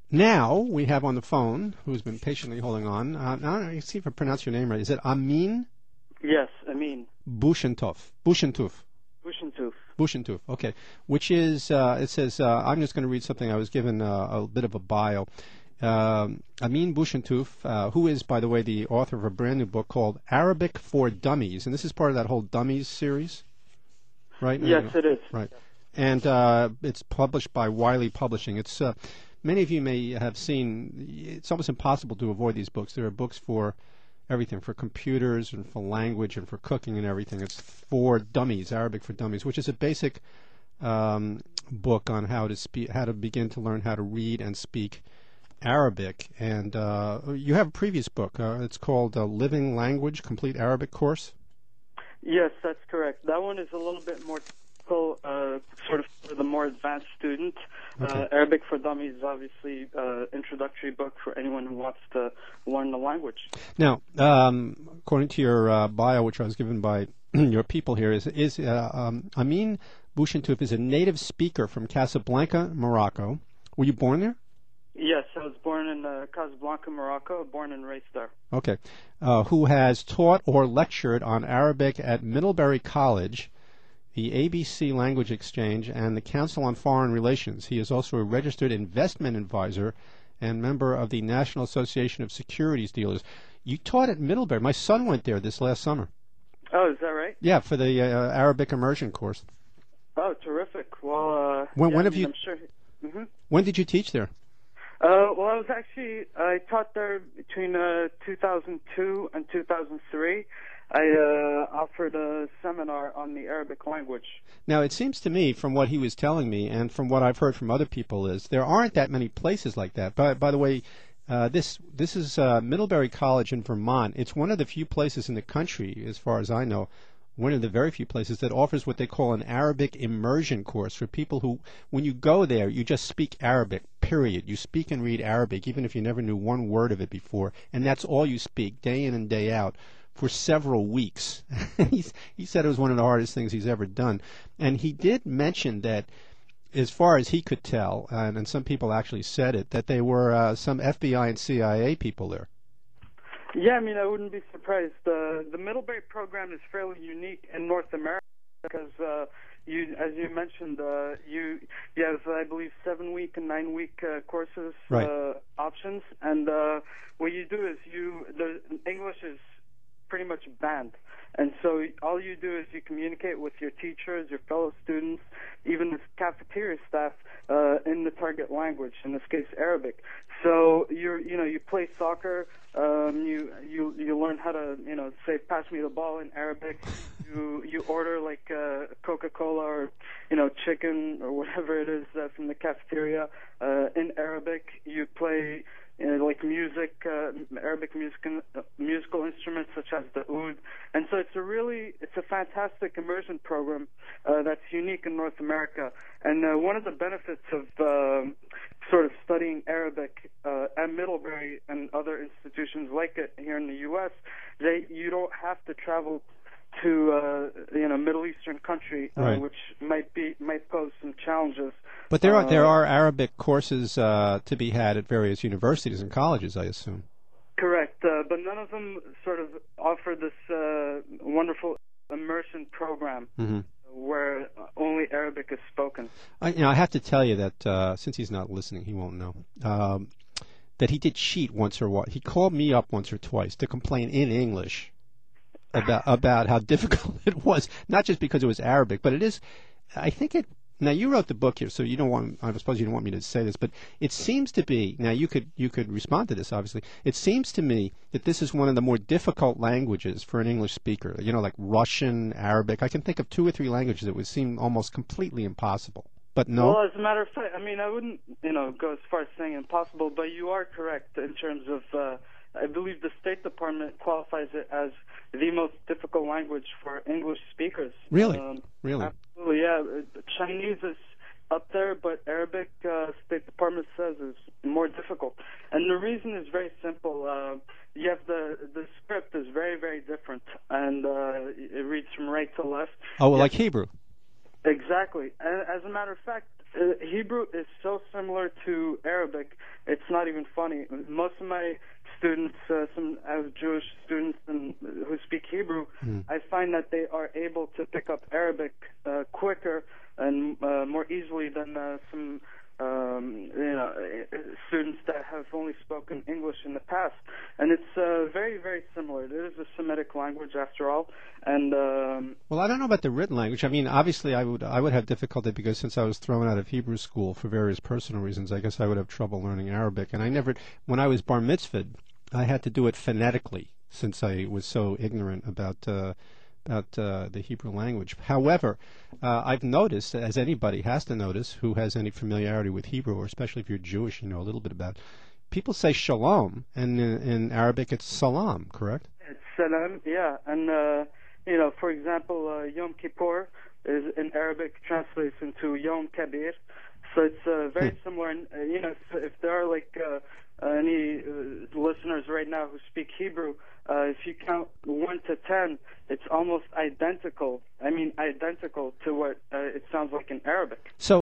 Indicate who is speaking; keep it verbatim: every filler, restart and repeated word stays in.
Speaker 1: now we have on the phone, who's been patiently holding on, uh, now I see if I pronounce your name right. Is it Amin?
Speaker 2: Yes, Amin.
Speaker 1: Bushentov. Bushentov.
Speaker 2: Bushentov.
Speaker 1: Bushentov, okay. Which is, uh, it says, uh, I'm just going to read something. I was given uh, a bit of a bio. Um, Amin Bushentov, uh, who is, by the way, the author of a brand new book called Arabic for Dummies. And this is part of that whole Dummies series, right?
Speaker 2: Yes, it is.
Speaker 1: Right. And uh, it's published by Wiley Publishing. It's uh, many of you may have seen, it's almost impossible to avoid these books. There are books for everything, for computers and for language and for cooking and everything. It's for dummies, Arabic for Dummies, which is a basic um, book on how to speak, how to begin to learn how to read and speak Arabic. And uh, you have a previous book. Uh, it's called uh, Living Language, Complete Arabic Course.
Speaker 2: Yes, that's correct. That one is a little bit more typical, uh, sort of for the more advanced student.
Speaker 1: Okay.
Speaker 2: Uh, Arabic for Dummies is obviously an uh, introductory book for anyone who wants to learn the language.
Speaker 1: Now, um, according to your uh, bio, which I was given by your people here, is, is uh, um, Amin Bushentov is a native speaker from Casablanca, Morocco. Were you born there?
Speaker 2: Yes, I was born in uh, Casablanca, Morocco, born and raised there.
Speaker 1: Okay. Uh, who has taught or lectured on Arabic at Middlebury College, the A B C Language Exchange, and the Council on Foreign Relations. He is also a registered investment advisor and member of the National Association of Securities Dealers. You taught at Middlebury. My son went there this last summer.
Speaker 2: Oh, is that right?
Speaker 1: Yeah, for the uh, Arabic immersion course.
Speaker 2: Oh, terrific. Well, uh,
Speaker 1: when,
Speaker 2: yeah,
Speaker 1: when have
Speaker 2: I mean,
Speaker 1: you?
Speaker 2: I'm sure. Mm-hmm.
Speaker 1: When did you teach there?
Speaker 2: Uh, well, I was actually, I taught there between uh, two thousand two and two thousand three. I uh, offered a seminar on the Arabic language.
Speaker 1: Now, it seems to me, from what he was telling me and from what I've heard from other people, is there aren't that many places like that. By, by the way, uh, this this is uh, Middlebury College in Vermont. It's one of the few places in the country, as far as I know, one of the very few places that offers what they call an Arabic immersion course for people who, when you go there, you just speak Arabic, period. You speak and read Arabic, even if you never knew one word of it before, and that's all you speak, day in and day out, for several weeks. He's, he said it was one of the hardest things he's ever done. And he did mention that, as far as he could tell, and, and some people actually said it, that they were uh, some F B I and C I A people there.
Speaker 2: Yeah, I mean, I wouldn't be surprised. Uh, the Middlebury program is fairly unique in North America because, uh, you, as you mentioned, uh, you, you have, I believe, seven-week and nine-week uh, courses
Speaker 1: Right.
Speaker 2: uh, options, and uh, what you do is you, the English is pretty much banned. And so all you do is you communicate with your teachers, your fellow students, even the cafeteria staff uh, in the target language, in this case Arabic. So you're, you know, you play soccer, um, you you you learn how to, you know, say pass me the ball in Arabic. You you order like uh, Coca-Cola or, you know, chicken or whatever it is uh, from the cafeteria uh, in Arabic. You play. You know, like music, uh, Arabic music, uh, musical instruments such as the oud, and so it's a really, it's a fantastic immersion program uh, that's unique in North America. And uh, one of the benefits of uh, sort of studying Arabic uh, at Middlebury and other institutions like it here in the U S, that you don't have to travel to uh, you know Middle Eastern country, uh,
Speaker 1: Right.
Speaker 2: which might be might pose some challenges.
Speaker 1: But there are
Speaker 2: Uh,
Speaker 1: there are Arabic courses uh, to be had at various universities and colleges, I assume.
Speaker 2: Correct, uh, but none of them sort of offer this uh, wonderful immersion program
Speaker 1: Mm-hmm.
Speaker 2: where only Arabic is spoken.
Speaker 1: I, you know, I have to tell you that uh, since he's not listening, he won't know. Um, that he did cheat once or what. He called me up once or twice to complain in English about about how difficult it was. Not just because it was Arabic, but it is. I think it. Now you wrote the book here, so you don't want. I suppose you don't want me to say this, but it seems to be. Now you could you could respond to this. Obviously, it seems to me that this is one of the more difficult languages for an English speaker. You know, like Russian, Arabic. I can think of two or three languages that would seem almost completely impossible. But no.
Speaker 2: Well, as a matter of fact, I mean, I wouldn't, you know, go as far as saying impossible, but you are correct in terms of. Uh, I believe the State Department qualifies it as the most difficult language for English speakers.
Speaker 1: Really?
Speaker 2: Um,
Speaker 1: really?
Speaker 2: Absolutely, yeah. Chinese is up there, but Arabic, uh, State Department says, is more difficult. And the reason is very simple. Uh, you have the the script is very, very different, and uh, it reads from right to left.
Speaker 1: Oh, well,
Speaker 2: Yeah.
Speaker 1: like Hebrew.
Speaker 2: Exactly. And as a matter matter of fact, uh, Hebrew is so similar to Arabic, it's not even funny. Most of my students, uh, some I have Jewish students and, who speak Hebrew, mm. I find that they are able to pick up Arabic uh, quicker and uh, more easily than uh, some um, you know students that have only spoken English in the past. And it's uh, very, very similar. It is a Semitic language after all. And um,
Speaker 1: well, I don't know about the written language. I mean, obviously, I would I would have difficulty because since I was thrown out of Hebrew school for various personal reasons, I guess I would have trouble learning Arabic. And I never, when I was bar mitzvahed, I had to do it phonetically since I was so ignorant about uh, about uh, the Hebrew language. However, uh, I've noticed, as anybody has to notice who has any familiarity with Hebrew, or especially if you're Jewish, you know a little bit about it, people say shalom, and in, in Arabic it's salam, correct?
Speaker 2: It's salam, yeah. And, uh, you know, for example, uh, Yom Kippur is in Arabic translates into Yom Kabir. So it's uh, very hmm. similar. And, uh, you know, if, if there are, like, uh, uh, any uh, listeners right now who speak Hebrew, uh, if you count one to ten, it's almost identical. I mean, identical to what uh, it sounds like in Arabic.
Speaker 1: So